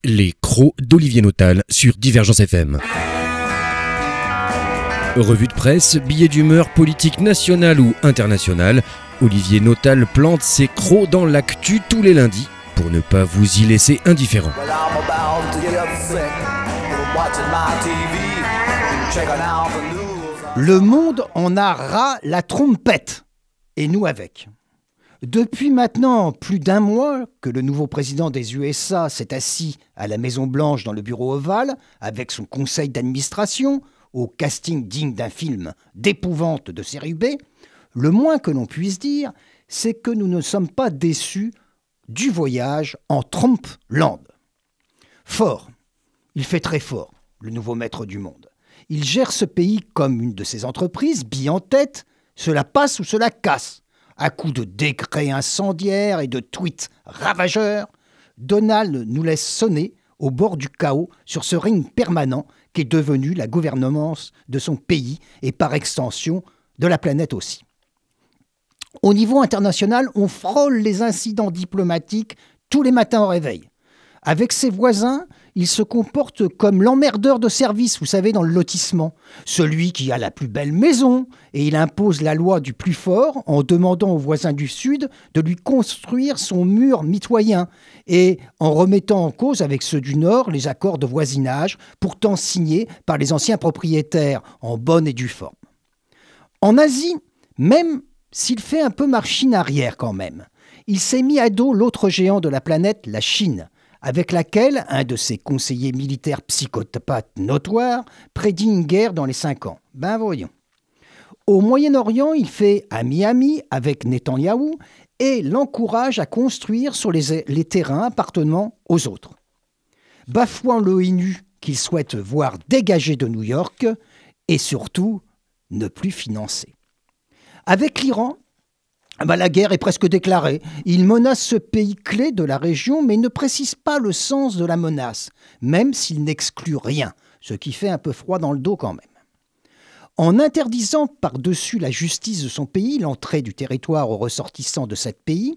Les crocs d'Olivier Notal sur Divergence FM. Revue de presse, billets d'humeur, politique nationale ou internationale, Olivier Notal plante ses crocs dans l'actu tous les lundis pour ne pas vous y laisser indifférent. Le monde en a ras la trompette, et nous avec. Depuis maintenant plus d'un mois que le nouveau président des USA s'est assis à la Maison-Blanche dans le bureau ovale avec son conseil d'administration, au casting digne d'un film d'épouvante de série B, le moins que l'on puisse dire, c'est que nous ne sommes pas déçus du voyage en Trump-land. Fort, il fait très fort, le nouveau maître du monde. Il gère ce pays comme une de ses entreprises, bille en tête, cela passe ou cela casse. À coups de décrets incendiaires et de tweets ravageurs, Donald nous laisse sonner au bord du chaos sur ce ring permanent qu'est devenu la gouvernance de son pays et par extension de la planète aussi. Au niveau international, on frôle les incidents diplomatiques tous les matins au réveil. Avec ses voisins, il se comporte comme l'emmerdeur de service, vous savez, dans le lotissement. Celui qui a la plus belle maison, et il impose la loi du plus fort en demandant aux voisins du Sud de lui construire son mur mitoyen et en remettant en cause avec ceux du Nord les accords de voisinage pourtant signés par les anciens propriétaires en bonne et due forme. En Asie, même s'il fait un peu machine arrière quand même, il s'est mis à dos l'autre géant de la planète, la Chine, avec laquelle un de ses conseillers militaires psychopathes notoires prédit une guerre dans les 5 ans. Ben voyons. Au Moyen-Orient, il fait ami-ami avec Netanyahou et l'encourage à construire sur les terrains appartenant aux autres. Bafouant l'ONU qu'il souhaite voir dégager de New York et surtout ne plus financer. Avec l'Iran, la guerre est presque déclarée. Il menace ce pays clé de la région, mais ne précise pas le sens de la menace, même s'il n'exclut rien, ce qui fait un peu froid dans le dos quand même. En interdisant par-dessus la justice de son pays l'entrée du territoire aux ressortissants de sept pays,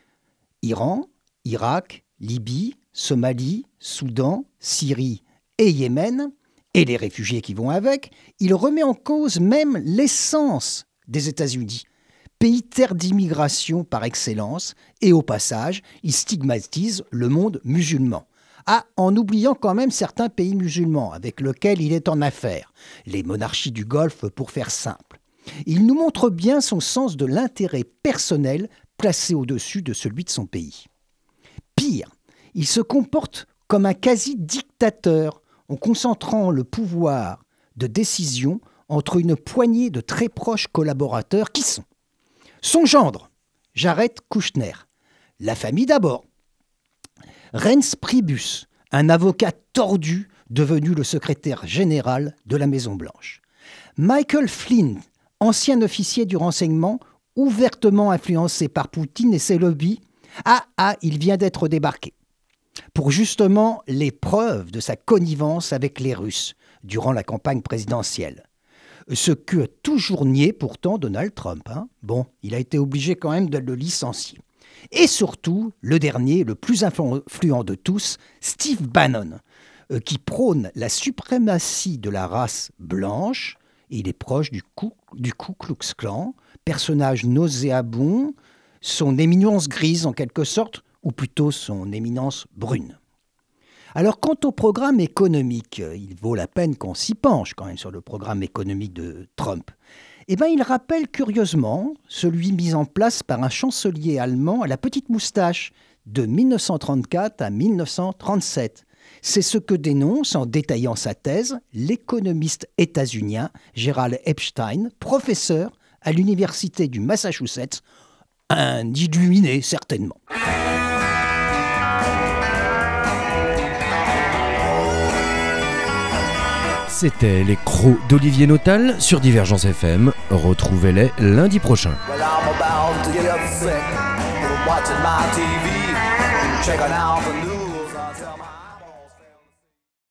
Iran, Irak, Libye, Somalie, Soudan, Syrie et Yémen, et les réfugiés qui vont avec, il remet en cause même l'essence des États-Unis, pays terre d'immigration par excellence, et au passage, il stigmatise le monde musulman. En oubliant quand même certains pays musulmans avec lesquels il est en affaire, les monarchies du Golfe pour faire simple. Il nous montre bien son sens de l'intérêt personnel placé au-dessus de celui de son pays. Pire, il se comporte comme un quasi-dictateur en concentrant le pouvoir de décision entre une poignée de très proches collaborateurs qui sont son gendre, Jared Kushner, la famille d'abord, Reince Priebus, un avocat tordu devenu le secrétaire général de la Maison-Blanche, Michael Flynn, ancien officier du renseignement, ouvertement influencé par Poutine et ses lobbies, il vient d'être débarqué, pour justement les preuves de sa connivence avec les Russes durant la campagne présidentielle. Ce que a toujours nié pourtant Donald Trump. Il a été obligé quand même de le licencier. Et surtout, le dernier, le plus influent de tous, Steve Bannon, qui prône la suprématie de la race blanche. Il est proche du Ku Klux Klan, personnage nauséabond, son éminence grise en quelque sorte, ou plutôt son éminence brune. Alors, quant au programme économique, il vaut la peine qu'on s'y penche quand même sur le programme économique de Trump. Il rappelle curieusement celui mis en place par un chancelier allemand à la petite moustache de 1934 à 1937. C'est ce que dénonce, en détaillant sa thèse, l'économiste états-unien Gerald Epstein, professeur à l'université du Massachusetts, un illuminé certainement. C'était les crocs d'Olivier Notal sur Divergence FM. Retrouvez-les lundi prochain. Well, I'm about to get upset. Watching my TV, checking out the news.